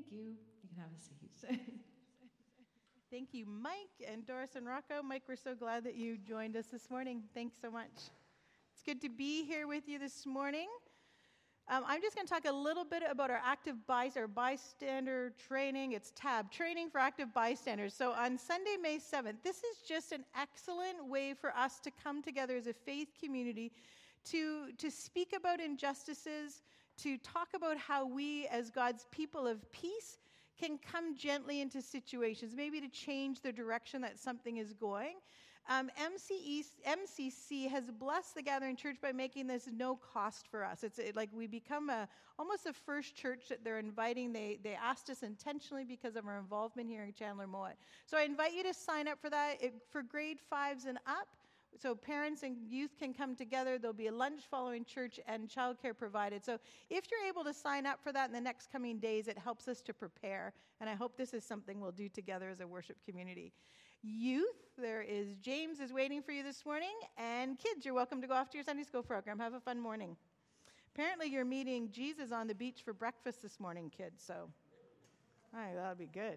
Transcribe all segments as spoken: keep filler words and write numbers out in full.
Thank you. You can have a seat. Thank you, Mike and Doris and Rocco. Mike, we're so glad that you joined us this morning. Thanks so much. It's good to be here with you this morning. Um, I'm just going to talk a little bit about our active bys- our bystander training. It's TAB, Training for Active Bystanders. So on Sunday, May seventh, this is just an excellent way for us to come together as a faith community to, to speak about injustices, to talk about how we as God's people of peace can come gently into situations, maybe to change the direction that something is going. Um, M C E, M C C has blessed the Gathering Church by making this no cost for us. It's it, like we become a almost the first church that they're inviting. They they asked us intentionally because of our involvement here in Chandler Mowat. So I invite you to sign up for that it, for grade fives and up. So parents and youth can come together. There'll be a lunch following church and childcare provided. So if you're able to sign up for that in the next coming days, it helps us to prepare. And I hope this is something we'll do together as a worship community. Youth, there is James is waiting for you this morning. And kids, you're welcome to go off to your Sunday school program. Have a fun morning. Apparently you're meeting Jesus on the beach for breakfast this morning, kids. So all right, that'll be good.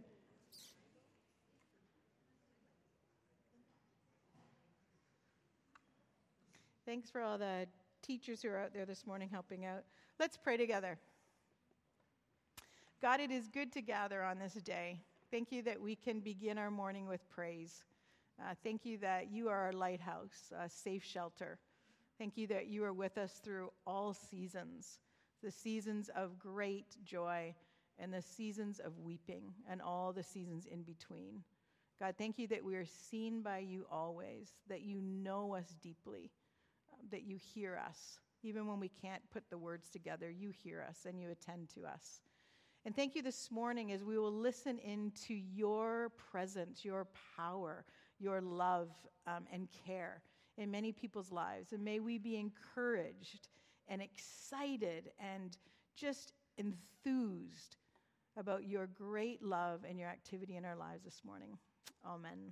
Thanks for all the teachers who are out there this morning helping out. Let's pray together. God, it is good to gather on this day. Thank you that we can begin our morning with praise. Uh, thank you that you are our lighthouse, a safe shelter. Thank you that you are with us through all seasons, the seasons of great joy and the seasons of weeping and all the seasons in between. God, thank you that we are seen by you always, that you know us deeply, that you hear us. Even when we can't put the words together, you hear us and you attend to us. And thank you this morning as we will listen into your presence, your power, your love um, and care in many people's lives. And may we be encouraged and excited and just enthused about your great love and your activity in our lives this morning. Amen.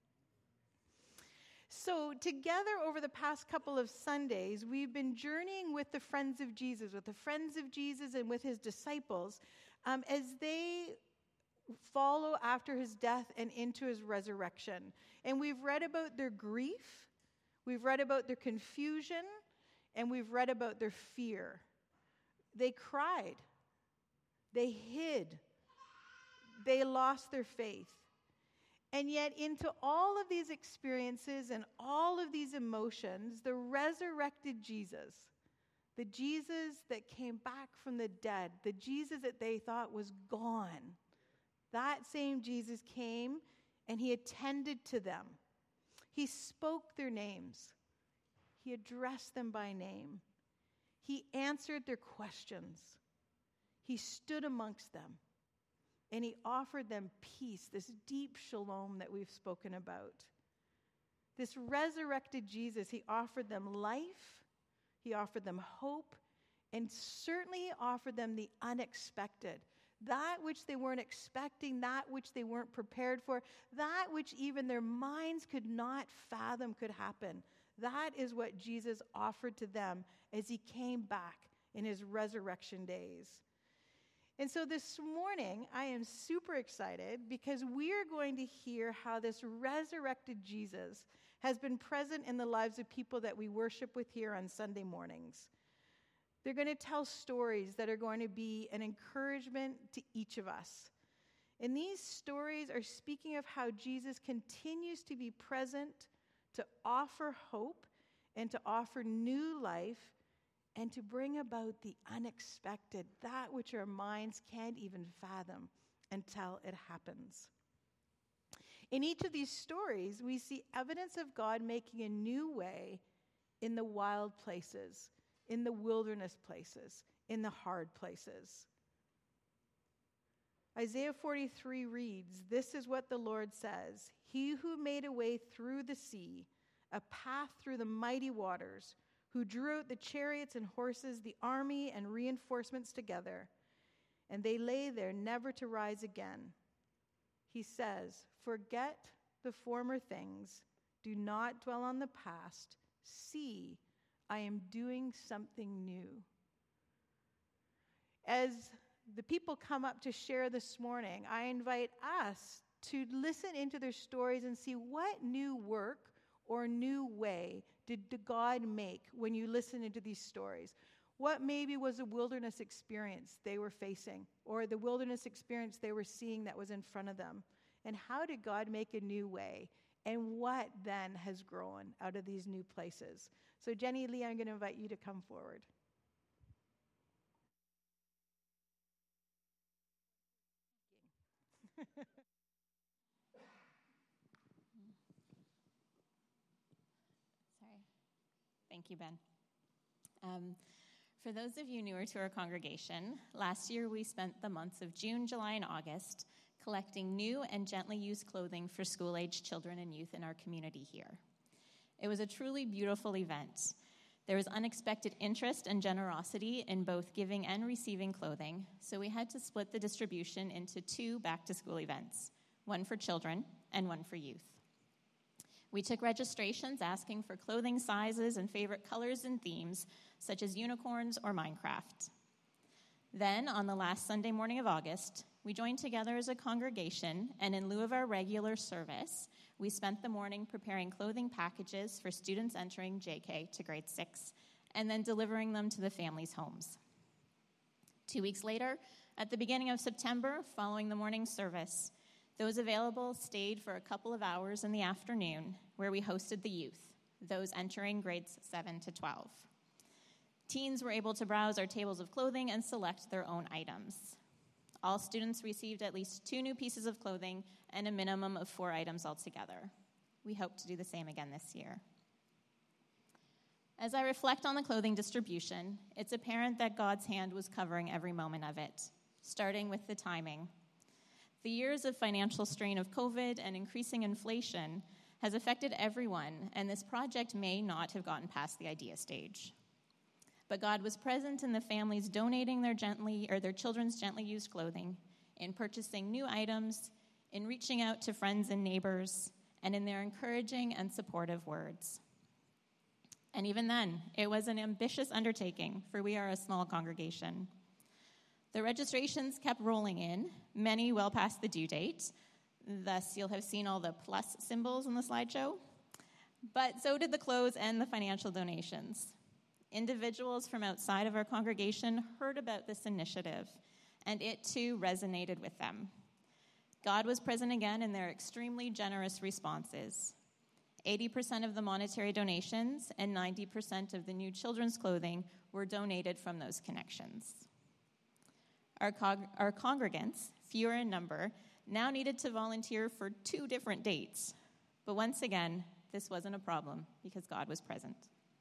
So together over the past couple of Sundays, we've been journeying with the friends of Jesus, with the friends of Jesus and with his disciples, um, as they follow after his death and into his resurrection. And we've read about their grief, we've read about their confusion, and we've read about their fear. They cried, they hid, they lost their faith. And yet into all of these experiences and all of these emotions, the resurrected Jesus, the Jesus that came back from the dead, the Jesus that they thought was gone, that same Jesus came and he attended to them. He spoke their names. He addressed them by name. He answered their questions. He stood amongst them. And he offered them peace, this deep shalom that we've spoken about. This resurrected Jesus, he offered them life, he offered them hope, and certainly he offered them the unexpected. That which they weren't expecting, that which they weren't prepared for, that which even their minds could not fathom could happen. That is what Jesus offered to them as he came back in his resurrection days. And so this morning, I am super excited because we are going to hear how this resurrected Jesus has been present in the lives of people that we worship with here on Sunday mornings. They're going to tell stories that are going to be an encouragement to each of us. And these stories are speaking of how Jesus continues to be present, to offer hope, and to offer new life, and to bring about the unexpected, that which our minds can't even fathom until it happens. In each of these stories, we see evidence of God making a new way in the wild places, in the wilderness places, in the hard places. Isaiah forty-three reads, "This is what the Lord says, He who made a way through the sea, a path through the mighty waters, who drew out the chariots and horses, the army and reinforcements together, and they lay there never to rise again. He says, forget the former things, do not dwell on the past. See, I am doing something new." As the people come up to share this morning, I invite us to listen into their stories and see what new work or new way did God make when you listen into these stories. What maybe was a wilderness experience they were facing, or the wilderness experience they were seeing that was in front of them? And how did God make a new way? And what then has grown out of these new places? So Jenny Lee, I'm going to invite you to come forward. Sorry. Thank you, Ben. Um, for those of you newer to our congregation, last year we spent the months of June, July, and August collecting new and gently used clothing for school-aged children and youth in our community here. It was a truly beautiful event. There was unexpected interest and generosity in both giving and receiving clothing, so we had to split the distribution into two back-to-school events, one for children and one for youth. We took registrations asking for clothing sizes and favorite colors and themes, such as unicorns or Minecraft. Then, on the last Sunday morning of August, we joined together as a congregation, and in lieu of our regular service, we spent the morning preparing clothing packages for students entering J K to grade six, and then delivering them to the families' homes. Two weeks later, at the beginning of September, following the morning service, those available stayed for a couple of hours in the afternoon, where we hosted the youth, those entering grades seven to twelve. Teens were able to browse our tables of clothing and select their own items. All students received at least two new pieces of clothing and a minimum of four items altogether. We hope to do the same again this year. As I reflect on the clothing distribution, it's apparent that God's hand was covering every moment of it, starting with the timing. The years of financial strain of COVID and increasing inflation has affected everyone, and this project may not have gotten past the idea stage. But God was present in the families donating their gently or their children's gently used clothing, in purchasing new items, in reaching out to friends and neighbors, and in their encouraging and supportive words. And even then, it was an ambitious undertaking, for we are a small congregation. The registrations kept rolling in, many well past the due date. Thus, you'll have seen all the plus symbols in the slideshow. But so did the clothes and the financial donations. Individuals from outside of our congregation heard about this initiative, and it too resonated with them. God was present again in their extremely generous responses. eighty percent of the monetary donations and ninety percent of the new children's clothing were donated from those connections. Our, cong- our congregants, fewer in number, now needed to volunteer for two different dates. But once again, this wasn't a problem because God was present.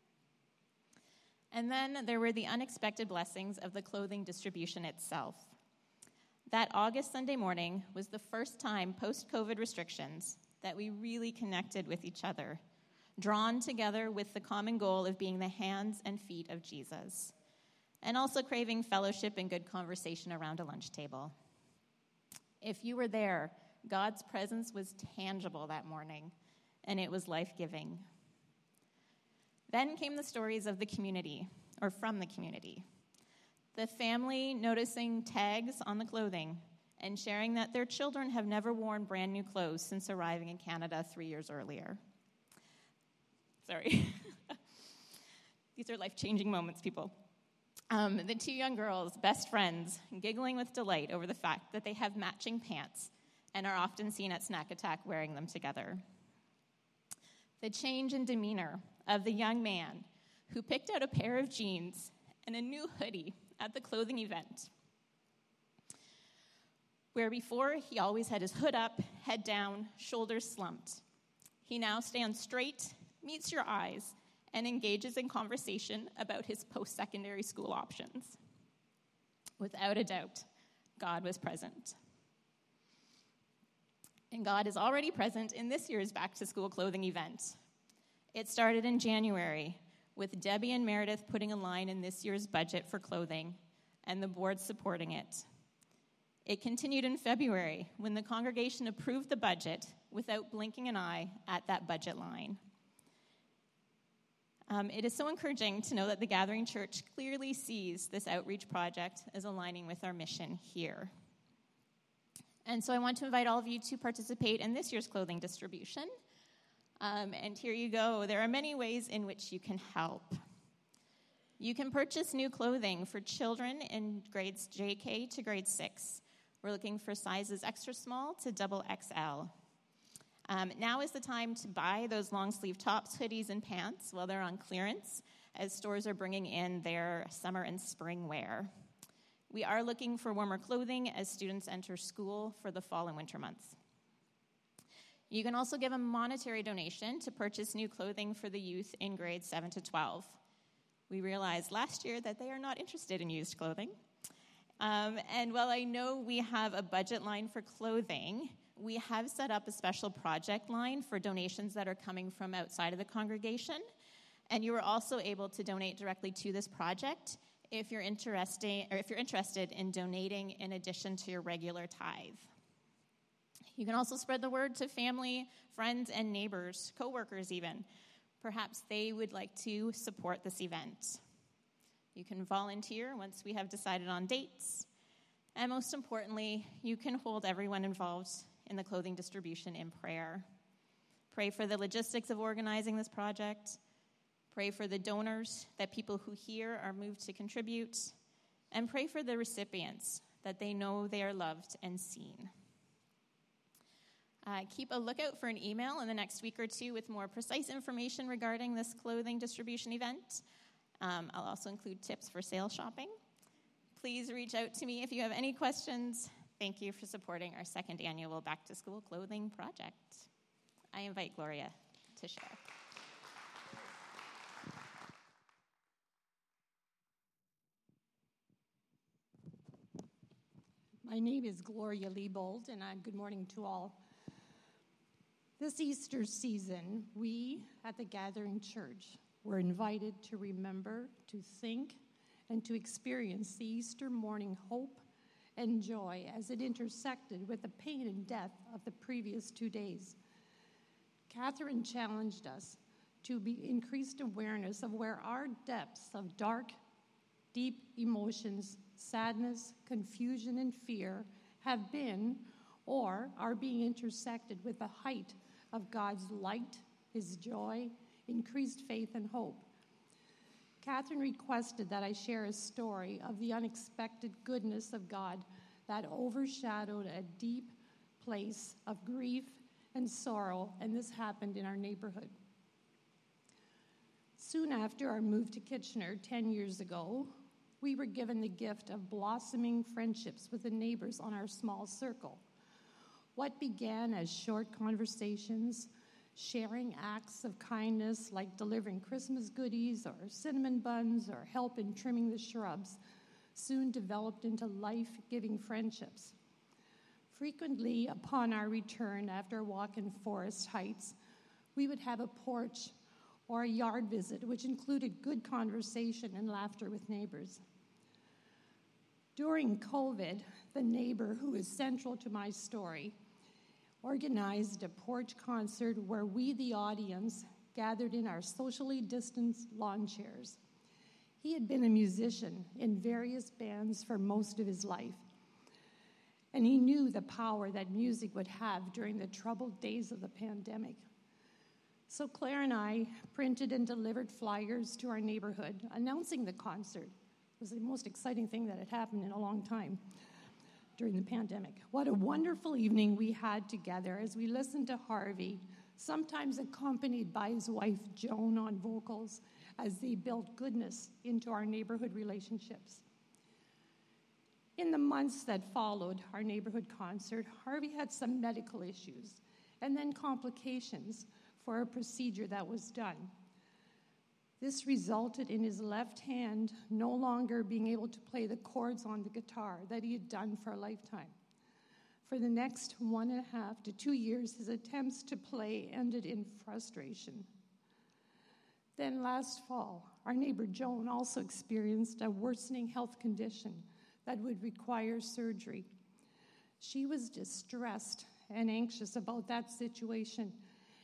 And then there were the unexpected blessings of the clothing distribution itself. That August Sunday morning was the first time post-COVID restrictions that we really connected with each other, drawn together with the common goal of being the hands and feet of Jesus, and also craving fellowship and good conversation around a lunch table. If you were there, God's presence was tangible that morning, and it was life-giving. Then came the stories of the community, or from the community. The family noticing tags on the clothing and sharing that their children have never worn brand new clothes since arriving in Canada three years earlier. Sorry. These are life-changing moments, people. Um, the two young girls, best friends, giggling with delight over the fact that they have matching pants and are often seen at Snack Attack wearing them together. The change in demeanor of the young man who picked out a pair of jeans and a new hoodie at the clothing event, where before he always had his hood up, head down, shoulders slumped. He now stands straight, meets your eyes, and engages in conversation about his post-secondary school options. Without a doubt, God was present. And God is already present in this year's back-to-school clothing event. It started in January, with Debbie and Meredith putting a line in this year's budget for clothing, and the board supporting it. It continued in February, when the congregation approved the budget without blinking an eye at that budget line. Um, it is so encouraging to know that the Gathering Church clearly sees this outreach project as aligning with our mission here. And so I want to invite all of you to participate in this year's clothing distribution. Um, and here you go. There are many ways in which you can help. You can purchase new clothing for children in grades J K to grade six. We're looking for sizes extra small to double X L. Um, now is the time to buy those long-sleeve tops, hoodies, and pants while they're on clearance, as stores are bringing in their summer and spring wear. We are looking for warmer clothing as students enter school for the fall and winter months. You can also give a monetary donation to purchase new clothing for the youth in grades seven to twelve. We realized last year that they are not interested in used clothing. Um, and while I know we have a budget line for clothing, we have set up a special project line for donations that are coming from outside of the congregation. And you are also able to donate directly to this project if you're interested, or if you're interested in donating in addition to your regular tithe. You can also spread the word to family, friends, and neighbors, coworkers even. Perhaps they would like to support this event. You can volunteer once we have decided on dates. And most importantly, you can hold everyone involved in the clothing distribution in prayer. Pray for the logistics of organizing this project. Pray for the donors, that people who hear are moved to contribute. And pray for the recipients, that they know they are loved and seen. Uh, keep a lookout for an email in the next week or two with more precise information regarding this clothing distribution event. Um, I'll also include tips for sale shopping. Please reach out to me if you have any questions. Thank you for supporting our second annual Back to School Clothing Project. I invite Gloria to share. My name is Gloria Liebold, and I'm good morning to all. This Easter season, we at the Gathering Church were invited to remember, to think, and to experience the Easter morning hope and joy as it intersected with the pain and death of the previous two days. Catherine challenged us to be increased awareness of where our depths of dark, deep emotions, sadness, confusion, and fear have been or are being intersected with the height of God's light, his joy, increased faith, and hope. Catherine requested that I share a story of the unexpected goodness of God that overshadowed a deep place of grief and sorrow, and this happened in our neighborhood. Soon after our move to Kitchener ten years ago, we were given the gift of blossoming friendships with the neighbors on our small circle. What began as short conversations, sharing acts of kindness like delivering Christmas goodies or cinnamon buns or help in trimming the shrubs, soon developed into life-giving friendships. Frequently, upon our return after a walk in Forest Heights, we would have a porch or a yard visit, which included good conversation and laughter with neighbors. During COVID, the neighbor who is central to my story organized a porch concert where we, the audience, gathered in our socially distanced lawn chairs. He had been a musician in various bands for most of his life, and he knew the power that music would have during the troubled days of the pandemic. So Claire and I printed and delivered flyers to our neighborhood announcing the concert. It was the most exciting thing that had happened in a long time during the pandemic. What a wonderful evening we had together as we listened to Harvey, sometimes accompanied by his wife Joan on vocals, as they built goodness into our neighborhood relationships. In the months that followed our neighborhood concert, Harvey had some medical issues and then complications for a procedure that was done. This resulted in his left hand no longer being able to play the chords on the guitar that he had done for a lifetime. For the next one and a half to two years, his attempts to play ended in frustration. Then last fall, our neighbor Joan also experienced a worsening health condition that would require surgery. She was distressed and anxious about that situation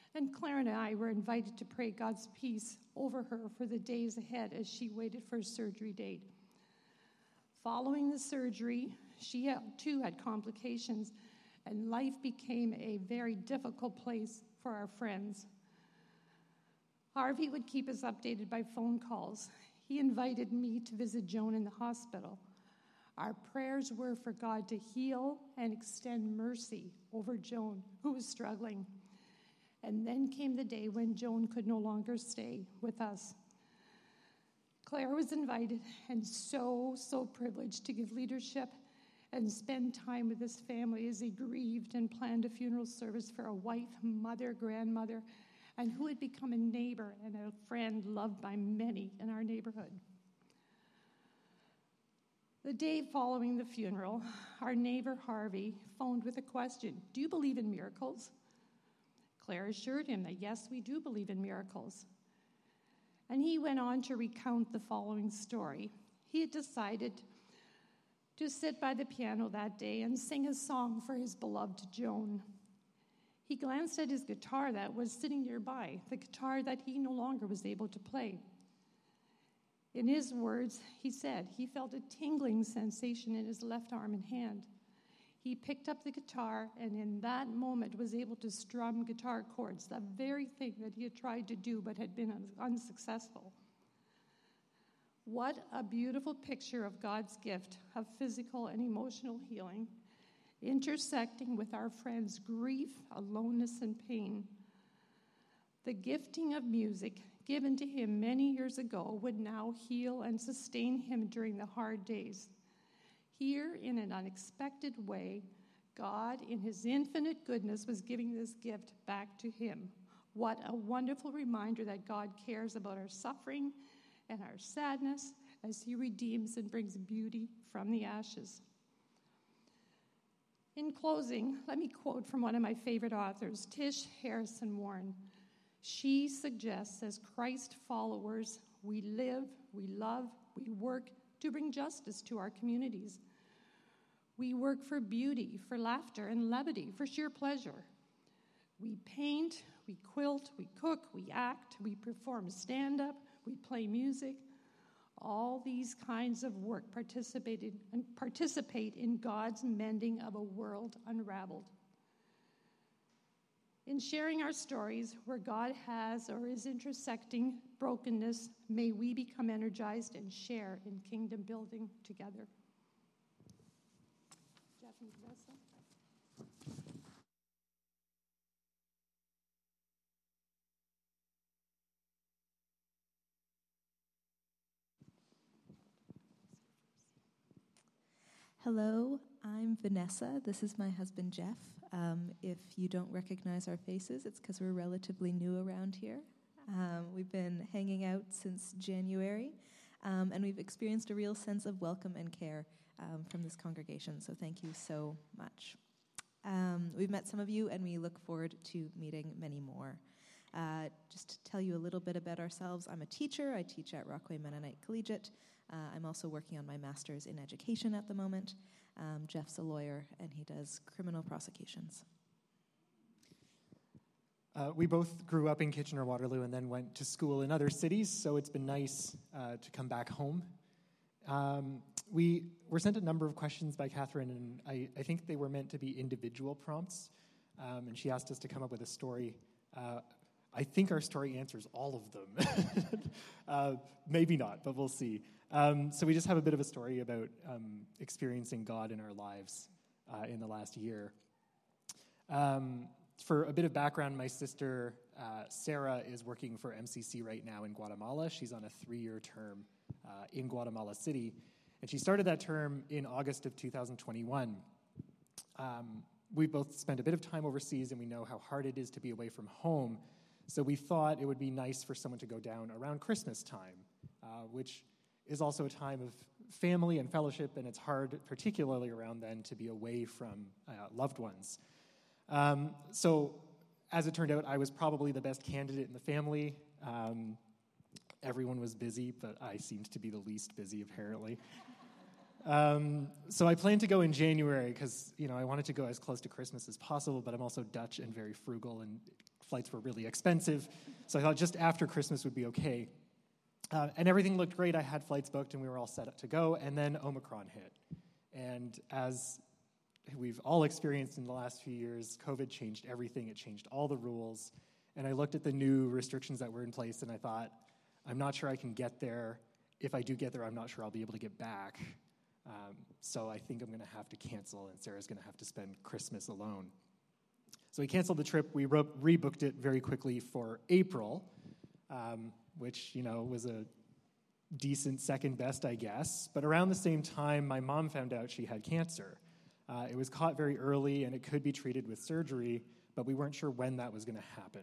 And Claire and I were invited to pray God's peace over her for the days ahead as she waited for a surgery date. Following the surgery, she too had complications, and life became a very difficult place for our friends. Harvey would keep us updated by phone calls. He invited me to visit Joan in the hospital. Our prayers were for God to heal and extend mercy over Joan, who was struggling. And then came the day when Joan could no longer stay with us. Claire was invited and so, so privileged to give leadership and spend time with his family as he grieved and planned a funeral service for a wife, mother, grandmother, and who had become a neighbor and a friend loved by many in our neighborhood. The day following the funeral, our neighbor Harvey phoned with a question: "Do you believe in miracles?" Claire assured him that yes, we do believe in miracles. And he went on to recount the following story. He had decided to sit by the piano that day and sing a song for his beloved Joan. He glanced at his guitar that was sitting nearby, the guitar that he no longer was able to play. In his words, he said he felt a tingling sensation in his left arm and hand. He picked up the guitar and in that moment was able to strum guitar chords, the very thing that he had tried to do but had been unsuccessful. What a beautiful picture of God's gift of physical and emotional healing, intersecting with our friend's grief, aloneness, and pain. The gifting of music given to him many years ago would now heal and sustain him during the hard days. Here, in an unexpected way, God, in his infinite goodness, was giving this gift back to him. What a wonderful reminder that God cares about our suffering and our sadness as he redeems and brings beauty from the ashes. In closing, let me quote from one of my favorite authors, Tish Harrison Warren. She suggests, as Christ followers, we live, we love, we work to bring justice to our communities. We work for beauty, for laughter and levity, for sheer pleasure. We paint, we quilt, we cook, we act, we perform stand-up, we play music. All these kinds of work participated and participate in God's mending of a world unraveled. In sharing our stories where God has or is intersecting brokenness, may we become energized and share in kingdom building together. Jeff and Vanessa. Hello, I'm Vanessa. This is my husband, Jeff. Um, if you don't recognize our faces, it's because we're relatively new around here. Um, we've been hanging out since January, um, and we've experienced a real sense of welcome and care um, from this congregation, so thank you so much. Um, we've met some of you, and we look forward to meeting many more. Uh, just to tell you a little bit about ourselves, I'm a teacher. I teach at Rockaway Mennonite Collegiate. Uh, I'm also working on my master's in education at the moment. Um, Jeff's a lawyer, and he does criminal prosecutions. Uh, we both grew up in Kitchener-Waterloo and then went to school in other cities, so it's been nice uh, to come back home. Um, we were sent a number of questions by Catherine, and I, I think they were meant to be individual prompts, um, and she asked us to come up with a story. Uh, I think our story answers all of them. uh, maybe not, but we'll see. Um, so we just have a bit of a story about um, experiencing God in our lives uh, in the last year. Um, for a bit of background, my sister uh, Sarah is working for M C C right now in Guatemala. She's on a three-year term uh, in Guatemala City, and she started that term in August of two thousand twenty-one. Um, we both spent a bit of time overseas, and we know how hard it is to be away from home, so we thought it would be nice for someone to go down around Christmas time, uh, which is also a time of family and fellowship, and it's hard, particularly around then, to be away from uh, loved ones. Um, so, as it turned out, I was probably the best candidate in the family. Um, everyone was busy, but I seemed to be the least busy, apparently. um, so I planned to go in January because, you know, I wanted to go as close to Christmas as possible, but I'm also Dutch and very frugal, and flights were really expensive. So I thought just after Christmas would be okay. Uh, and everything looked great. I had flights booked and we were all set up to go. And then Omicron hit. And as we've all experienced in the last few years, COVID changed everything. It changed all the rules. And I looked at the new restrictions that were in place and I thought, I'm not sure I can get there. If I do get there, I'm not sure I'll be able to get back. Um, so I think I'm going to have to cancel, and Sarah's going to have to spend Christmas alone. So we canceled the trip. We re- rebooked it very quickly for April, um, which, you know, was a decent second best, I guess. But around the same time, my mom found out she had cancer. Uh, it was caught very early, and it could be treated with surgery, but we weren't sure when that was going to happen.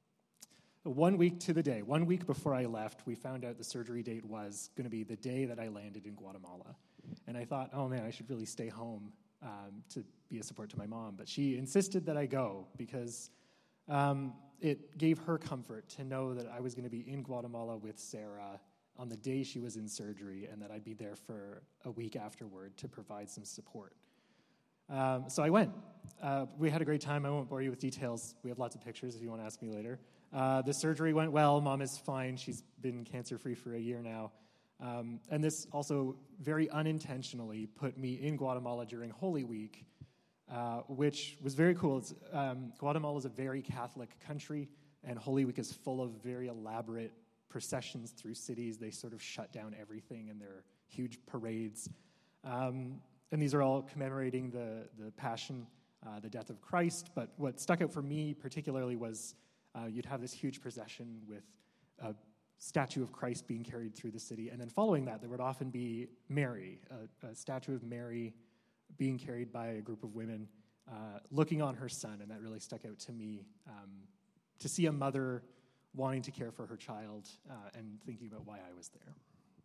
One week to the day, one week before I left, we found out the surgery date was going to be the day that I landed in Guatemala. And I thought, oh man, I should really stay home um, to be a support to my mom. But she insisted that I go because um, it gave her comfort to know that I was going to be in Guatemala with Sarah on the day she was in surgery and that I'd be there for a week afterward to provide some support. Um, so I went. Uh, we had a great time. I won't bore you with details. We have lots of pictures if you want to ask me later. Uh, the surgery went well. Mom is fine. She's been cancer-free for a year now. Um, and this also very unintentionally put me in Guatemala during Holy Week, uh, which was very cool. It's, um, Guatemala is a very Catholic country, and Holy Week is full of very elaborate processions through cities. They sort of shut down everything, and there are huge parades. Um, and these are all commemorating the, the Passion, uh, the death of Christ. But what stuck out for me particularly was Uh, you'd have this huge procession with a statue of Christ being carried through the city. And then following that, there would often be Mary, a, a statue of Mary being carried by a group of women uh, looking on her son. And that really stuck out to me, um, to see a mother wanting to care for her child uh, and thinking about why I was there.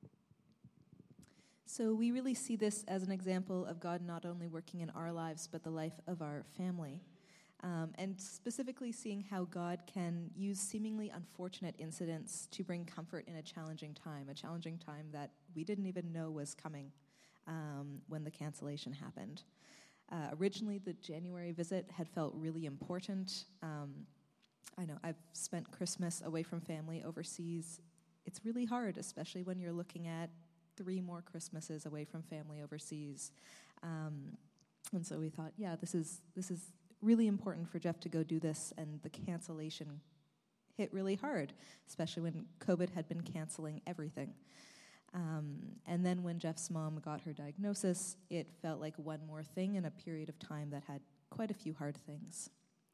So we really see this as an example of God not only working in our lives, but the life of our family. Um, and specifically seeing how God can use seemingly unfortunate incidents to bring comfort in a challenging time, a challenging time that we didn't even know was coming um, when the cancellation happened. Uh, originally, the January visit had felt really important. Um, I know I've spent Christmas away from family overseas. It's really hard, especially when you're looking at three more Christmases away from family overseas. Um, and so we thought, yeah, this is this is really important for Jeff to go do this, and the cancellation hit really hard, especially when COVID had been canceling everything. Um, and then when Jeff's mom got her diagnosis, it felt like one more thing in a period of time that had quite a few hard things.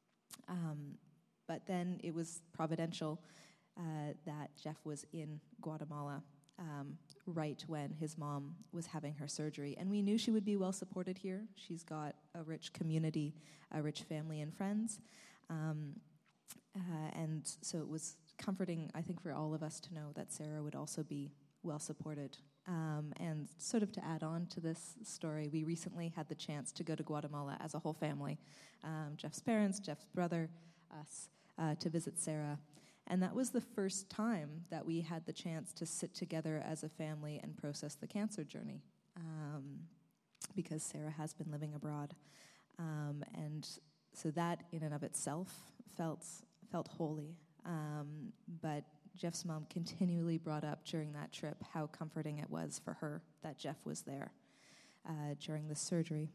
Um, but then it was providential uh, that Jeff was in Guatemala um, right when his mom was having her surgery. And we knew she would be well supported here. She's got a rich community, a rich family and friends. Um, uh, and so it was comforting, I think, for all of us to know that Sarah would also be well supported. Um, and sort of to add on to this story, we recently had the chance to go to Guatemala as a whole family. Um, Jeff's parents, Jeff's brother, us, uh, to visit Sarah. And that was the first time that we had the chance to sit together as a family and process the cancer journey, um, because Sarah has been living abroad. Um, and so that in and of itself felt felt holy. Um, but Jeff's mom continually brought up during that trip how comforting it was for her that Jeff was there uh, during the surgery.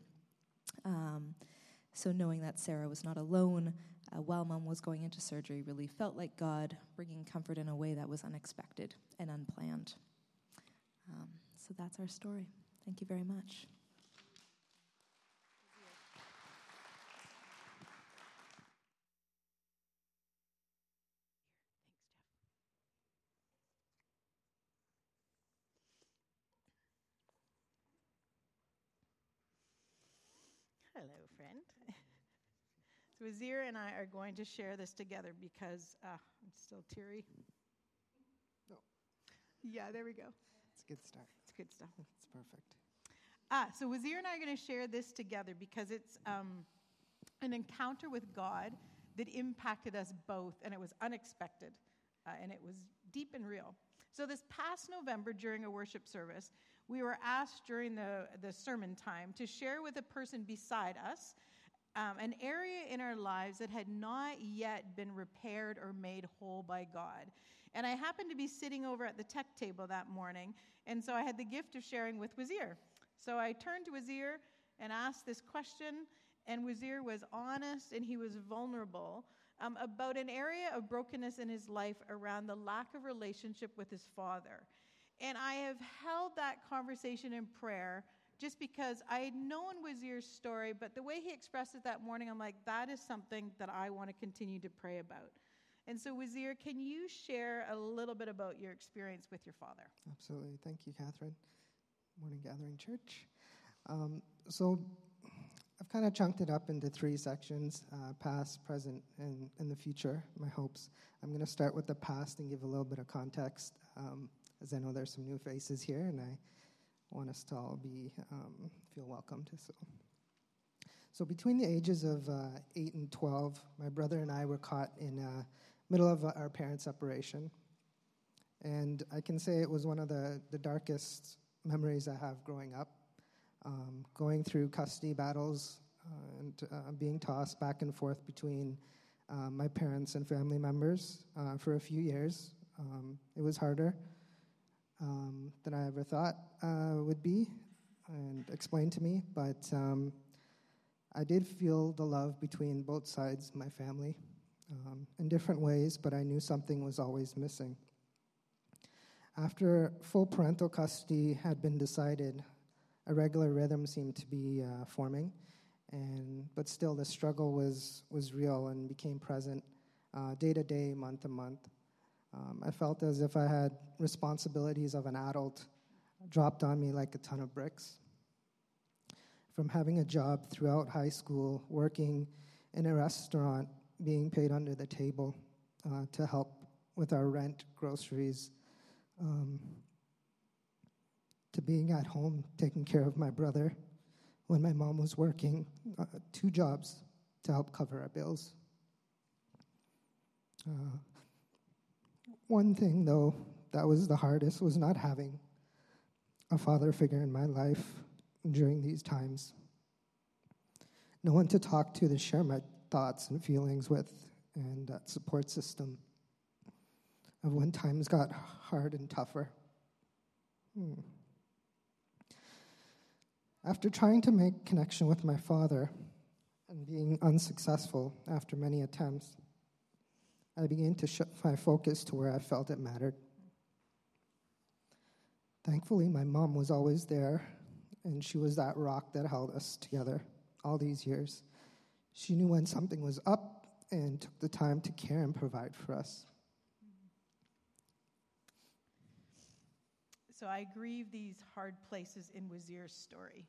Um, so knowing that Sarah was not alone Uh, while Mom was going into surgery really felt like God bringing comfort in a way that was unexpected and unplanned. Um, so that's our story. Thank you very much. Hello, friend. So Wazir and I are going to share this together because uh, I'm still teary. No. Yeah, there we go. It's a good start. It's good stuff. It's perfect. Ah, so Wazir and I are going to share this together because it's um, an encounter with God that impacted us both, and it was unexpected, uh, and it was deep and real. So this past November during a worship service, we were asked during the, the sermon time to share with a person beside us um, an area in our lives that had not yet been repaired or made whole by God. And I happened to be sitting over at the tech table that morning, and so I had the gift of sharing with Wazir. So I turned to Wazir and asked this question, and Wazir was honest and he was vulnerable um, about an area of brokenness in his life around the lack of relationship with his father. And I have held that conversation in prayer just because I had known Wazir's story, but the way he expressed it that morning, I'm like, that is something that I want to continue to pray about. And so, Wazir, can you share a little bit about your experience with your father? Absolutely. Thank you, Catherine. Morning Gathering Church. Um, so I've kind of chunked it up into three sections, uh, past, present, and, and the future, my hopes. I'm going to start with the past and give a little bit of context, um, as I know there's some new faces here, and I want us to all be um, feel welcomed. So. so between the ages of uh, eight and twelve, my brother and I were caught in uh, middle of our parents' separation. And I can say it was one of the, the darkest memories I have growing up, um, going through custody battles uh, and uh, being tossed back and forth between uh, my parents and family members uh, for a few years. Um, it was harder um, than I ever thought uh, would be and explained to me, but um, I did feel the love between both sides of my family. Um, in different ways, but I knew something was always missing. After full parental custody had been decided, a regular rhythm seemed to be uh, forming, and but still the struggle was, was real and became present uh, day to day, month to month. Um, I felt as if I had responsibilities of an adult dropped on me like a ton of bricks. From having a job throughout high school, working in a restaurant, being paid under the table uh, to help with our rent, groceries, um, to being at home taking care of my brother when my mom was working uh, two jobs to help cover our bills. Uh, one thing, though, that was the hardest was not having a father figure in my life during these times. No one to talk to to share my thoughts and feelings with, and that support system of when times got hard and tougher. Hmm. After trying to make connection with my father and being unsuccessful after many attempts, I began to shift my focus to where I felt it mattered. Thankfully, my mom was always there, and she was that rock that held us together all these years. She knew when something was up and took the time to care and provide for us. So I grieve these hard places in Wazir's story.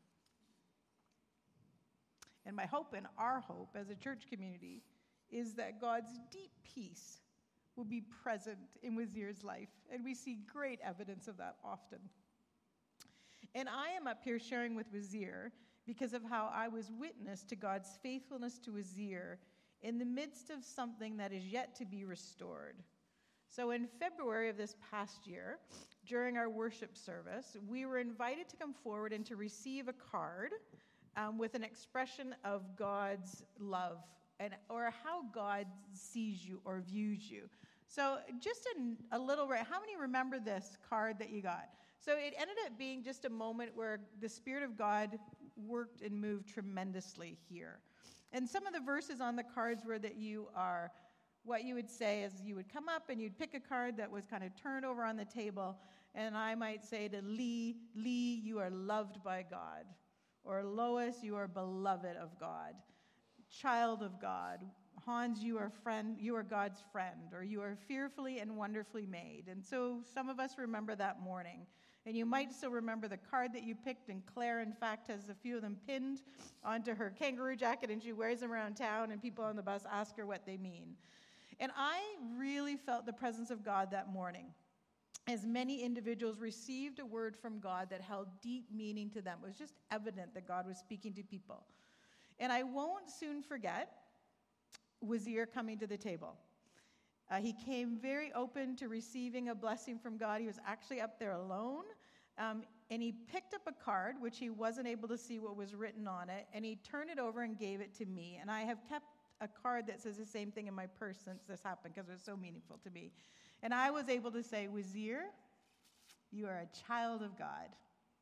And my hope and our hope as a church community is that God's deep peace will be present in Wazir's life. And we see great evidence of that often. And I am up here sharing with Wazir because of how I was witness to God's faithfulness to Wazir in the midst of something that is yet to be restored. So in February of this past year, during our worship service, we were invited to come forward and to receive a card um, with an expression of God's love and or how God sees you or views you. So just a, a little, how many remember this card that you got? So it ended up being just a moment where the Spirit of God worked and moved tremendously here. And some of the verses on the cards were that you are, what you would say is you would come up and you'd pick a card that was kind of turned over on the table, and I might say to Lee, Lee, you are loved by God. Or Lois, you are beloved of God. Child of God. Hans, you are friend, you are God's friend, or you are fearfully and wonderfully made. And so some of us remember that morning. And you might still remember the card that you picked, and Claire, in fact, has a few of them pinned onto her kangaroo jacket, and she wears them around town, and people on the bus ask her what they mean. And I really felt the presence of God that morning, as many individuals received a word from God that held deep meaning to them. It was just evident that God was speaking to people. And I won't soon forget Wazir coming to the table. Uh, he came very open to receiving a blessing from God. He was actually up there alone. Um, and he picked up a card, which he wasn't able to see what was written on it, and he turned it over and gave it to me. And I have kept a card that says the same thing in my purse since this happened because it was so meaningful to me. And I was able to say, Wazir, you are a child of God.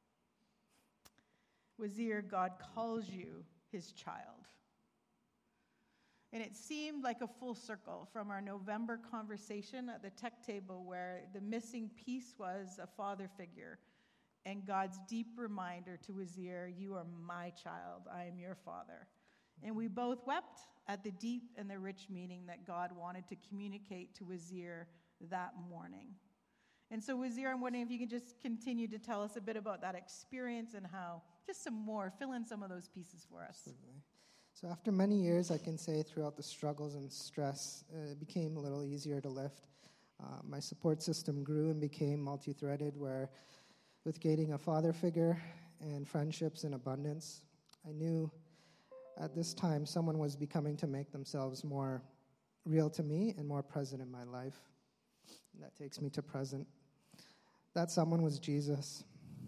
Wazir, God calls you his child. And it seemed like a full circle from our November conversation at the tech table where the missing piece was a father figure and God's deep reminder to Wazir, you are my child, I am your father. And we both wept at the deep and the rich meaning that God wanted to communicate to Wazir that morning. And so, Wazir, I'm wondering if you could just continue to tell us a bit about that experience and how, just some more, fill in some of those pieces for us. Absolutely. So after many years, I can say throughout the struggles and stress, uh, it became a little easier to lift. Uh, my support system grew and became multi-threaded, where with gaining a father figure and friendships in abundance, I knew at this time someone was becoming to make themselves more real to me and more present in my life. And that takes me to present. That someone was Jesus.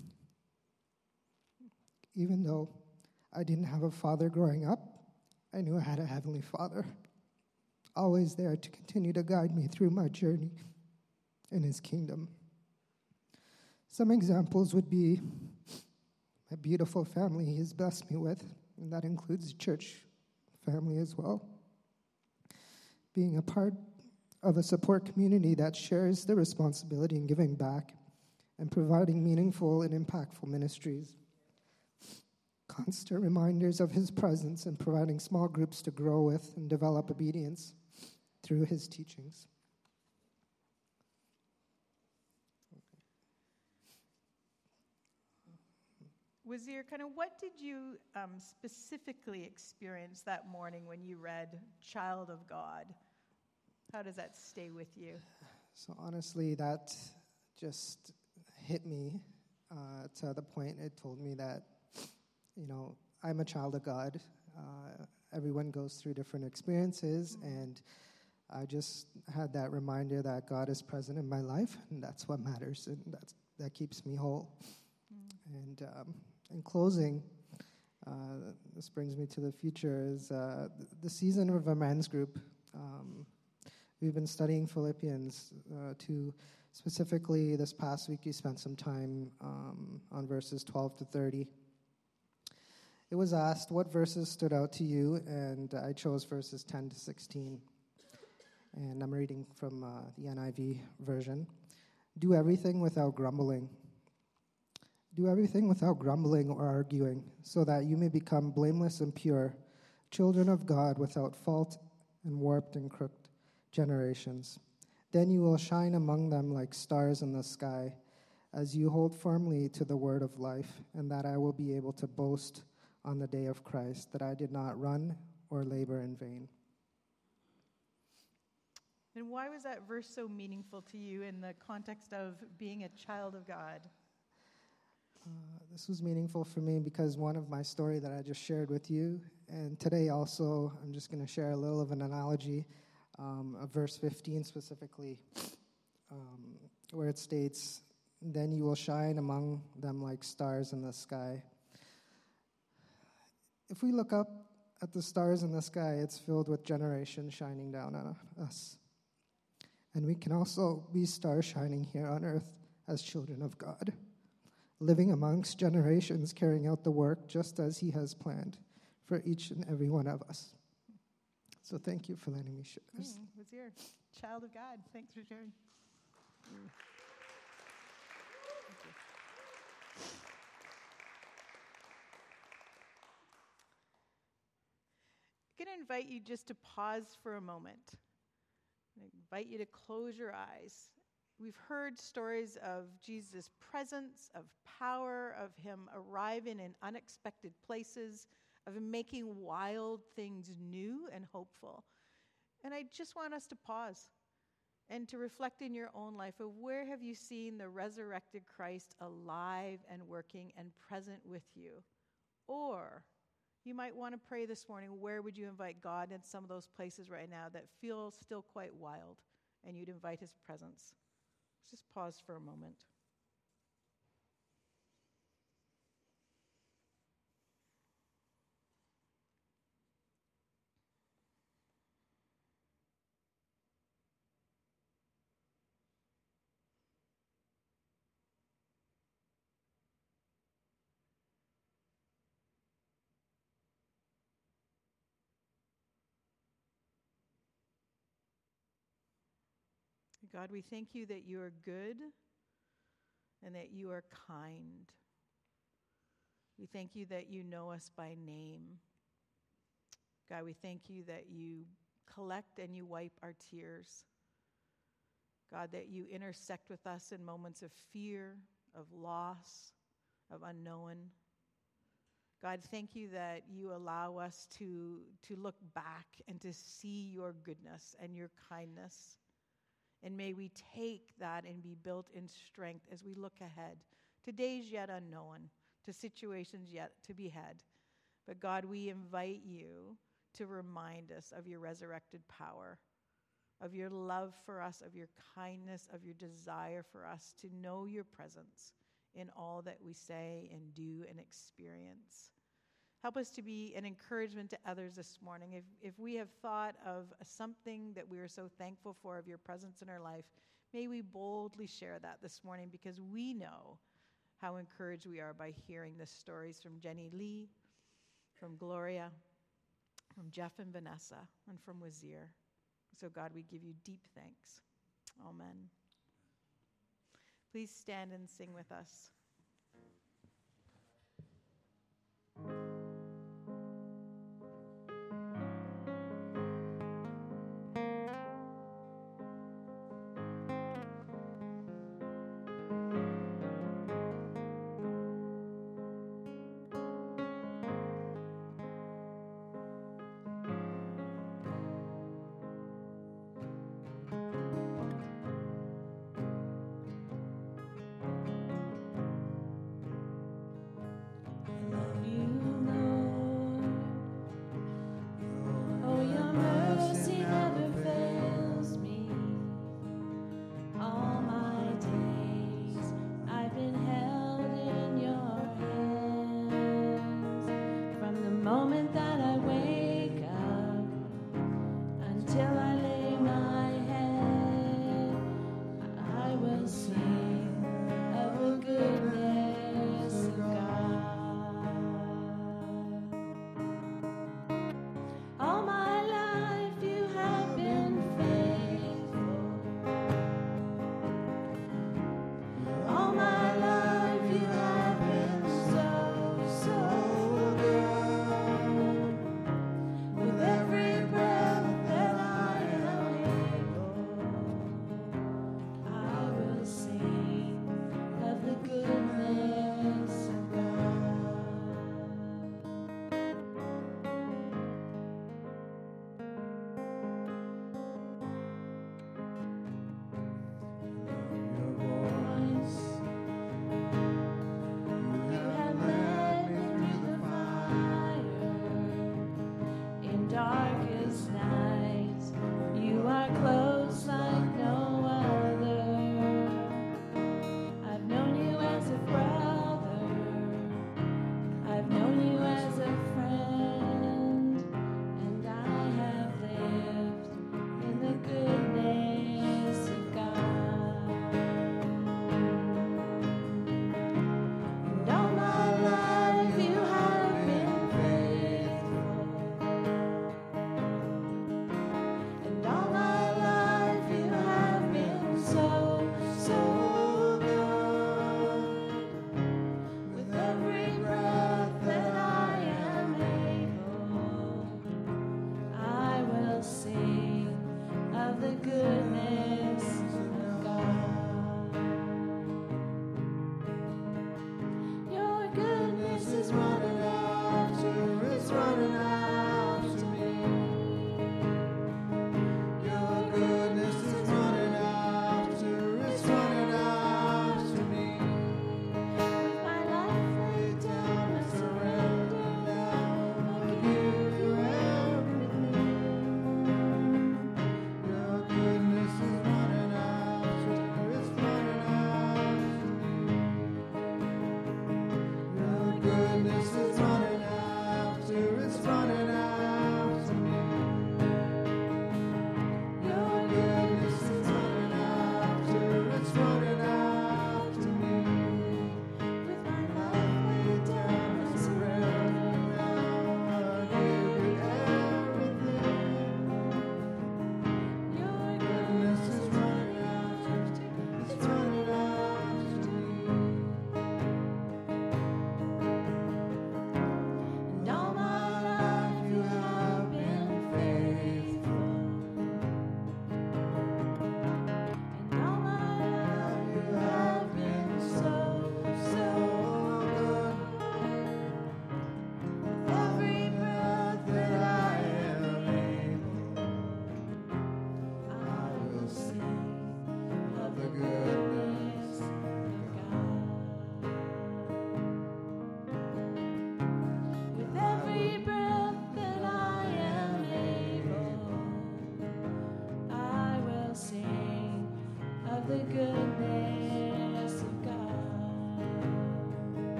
Even though I didn't have a father growing up, I knew I had a Heavenly Father, always there to continue to guide me through my journey in His kingdom. Some examples would be my beautiful family He has blessed me with, and that includes church family as well. Being a part of a support community that shares the responsibility in giving back and providing meaningful and impactful ministries. Constant reminders of His presence and providing small groups to grow with and develop obedience through His teachings. Wazir, kind of what did you um, specifically experience that morning when you read Child of God? How does that stay with you? So honestly, that just hit me uh, to the point it told me that, you know, I'm a child of God. Uh, everyone goes through different experiences, mm-hmm. and I just had that reminder that God is present in my life, and that's what matters, and that's, that keeps me whole. Mm-hmm. And um, in closing, uh, this brings me to the future, is uh, the season of our men's group. Um, we've been studying Philippians uh, two. Specifically, this past week, you spent some time um, on verses twelve to thirty. It was asked, what verses stood out to you? And I chose verses ten to sixteen. And I'm reading from uh, the N I V version. Do everything without grumbling. Do everything without grumbling or arguing, so that you may become blameless and pure, children of God without fault in warped and crooked generations. Then you will shine among them like stars in the sky, as you hold firmly to the word of life, and that I will be able to boast on the day of Christ, that I did not run or labor in vain. And why was that verse so meaningful to you in the context of being a child of God? Uh, this was meaningful for me because one of my story that I just shared with you, and today also I'm just going to share a little of an analogy um, of verse fifteen specifically, um, where it states, then you will shine among them like stars in the sky. If we look up at the stars in the sky, it's filled with generations shining down on us. And we can also be stars shining here on earth as children of God, living amongst generations, carrying out the work just as He has planned for each and every one of us. So thank you for letting me share this. Mm, Wazir, child of God. Thanks for sharing. Mm. I'm going to invite you just to pause for a moment. I invite you to close your eyes. We've heard stories of Jesus' presence, of power, of Him arriving in unexpected places, of Him making wild things new and hopeful. And I just want us to pause and to reflect in your own life of where have you seen the resurrected Christ alive and working and present with you? Or you might want to pray this morning, where would you invite God in some of those places right now that feel still quite wild, and you'd invite His presence? Let's just pause for a moment. God, we thank you that you are good and that you are kind. We thank you that you know us by name. God, we thank you that you collect and you wipe our tears. God, that you intersect with us in moments of fear, of loss, of unknown. God, thank you that you allow us to, to look back and to see your goodness and your kindness. And may we take that and be built in strength as we look ahead to days yet unknown, to situations yet to be had. But God, we invite you to remind us of your resurrected power, of your love for us, of your kindness, of your desire for us to know your presence in all that we say and do and experience. Help us to be an encouragement to others this morning. If, if we have thought of something that we are so thankful for of your presence in our life, may we boldly share that this morning, because we know how encouraged we are by hearing the stories from Jenny Lee, from Gloria, from Jeff and Vanessa, and from Wazir. So God, we give you deep thanks. Amen. Please stand and sing with us.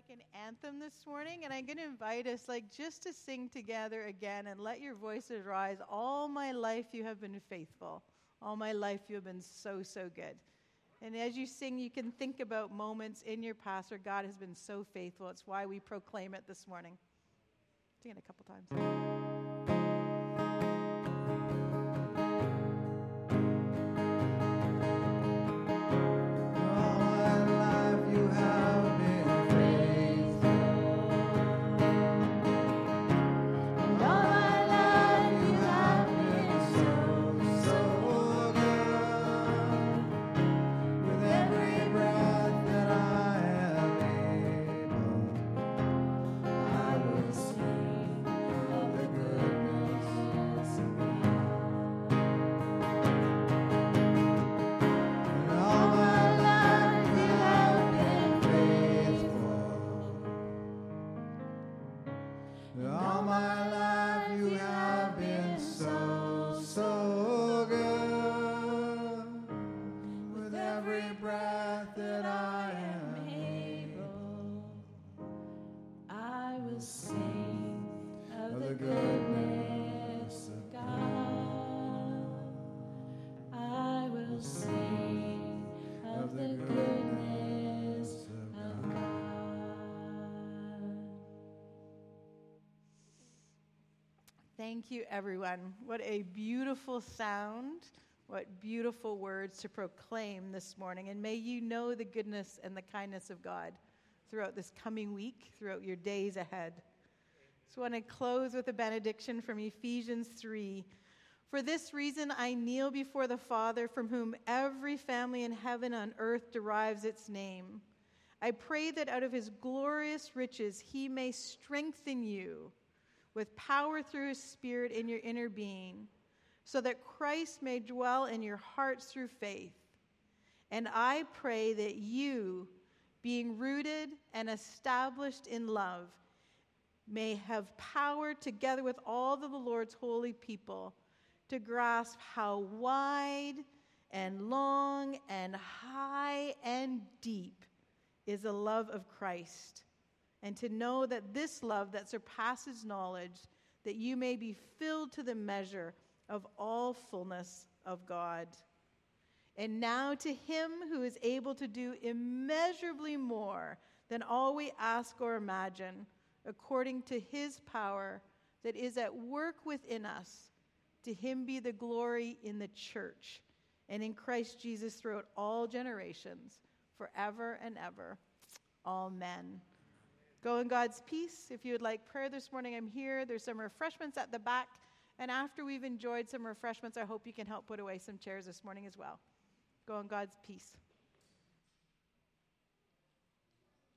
an anthem this morning, and I'm going to invite us like just to sing together again and let your voices rise. All my life you have been faithful. All my life you have been so, so good. And as you sing, you can think about moments in your past where God has been so faithful. It's why we proclaim it this morning. Sing it a couple times. Thank you, everyone. What a beautiful sound. What beautiful words to proclaim this morning. And may you know the goodness and the kindness of God throughout this coming week, throughout your days ahead. So I want to close with a benediction from Ephesians three. For this reason I kneel before the Father, from whom every family in heaven and on earth derives its name. I pray that out of his glorious riches he may strengthen you with power through his Spirit in your inner being, so that Christ may dwell in your hearts through faith. And I pray that you, being rooted and established in love, may have power together with all of the Lord's holy people to grasp how wide and long and high and deep is the love of Christ, and to know that this love that surpasses knowledge, that you may be filled to the measure of all fullness of God. And now to him who is able to do immeasurably more than all we ask or imagine, according to his power that is at work within us, to him be the glory in the church and in Christ Jesus throughout all generations, forever and ever. Amen. Go in God's peace. If you would like prayer this morning, I'm here. There's some refreshments at the back. And after we've enjoyed some refreshments, I hope you can help put away some chairs this morning as well. Go in God's peace.